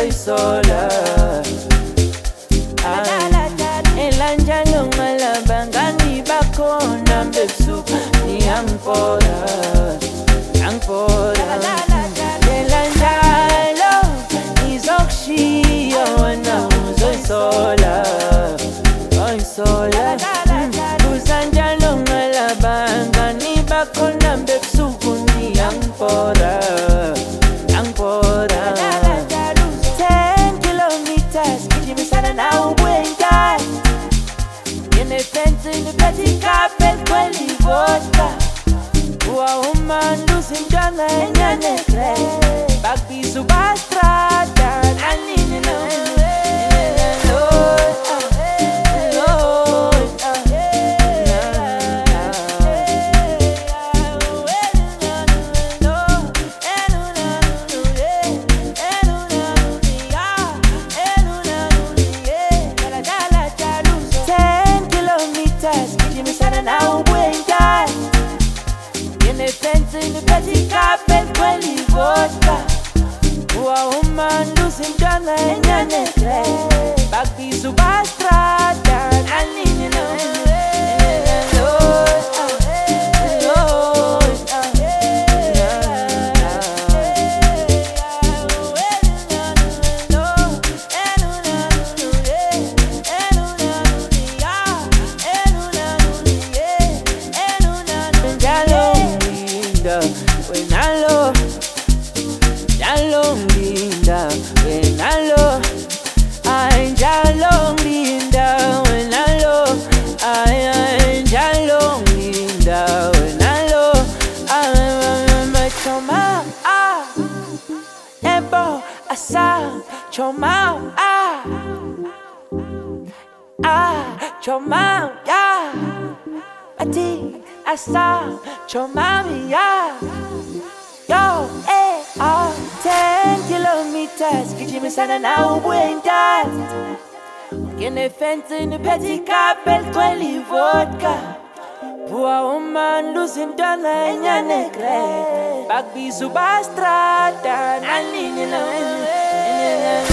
uzoyisola. Elanjalo ngalabanga nibakhona bebusuku niyangiphola, angiphola. Elanjalo nizokushiya wena uzoyisola, uzoyisola. Kusanjalo ngalabanga nibakhona bebusuku niyangiphola, angiphola. 10 kilometers gijimisana na ubwenjani. Fence in the petty carpet, quelli vodka. Woman losing Jana and Yanekre. Back be Subastrata, and now winter. In the fence in the petty carpet, quelli vodka. Woman losing Jana and Yanekre. Back be Subastrata, and when I love, Jalong Linda, when I love, I'm Jalong Linda, when I love, I'm Jalong Linda, when I love, I'm a choma, Ebo, Asa, choma, choma, Ati, Asa, choma, Yo, 10 kilometers, gijimisana na ubwenjani. Kene fence in the petty carpet, quelli vodka. Poor woman losing Jana and Yanekre. Back be Subastrata, and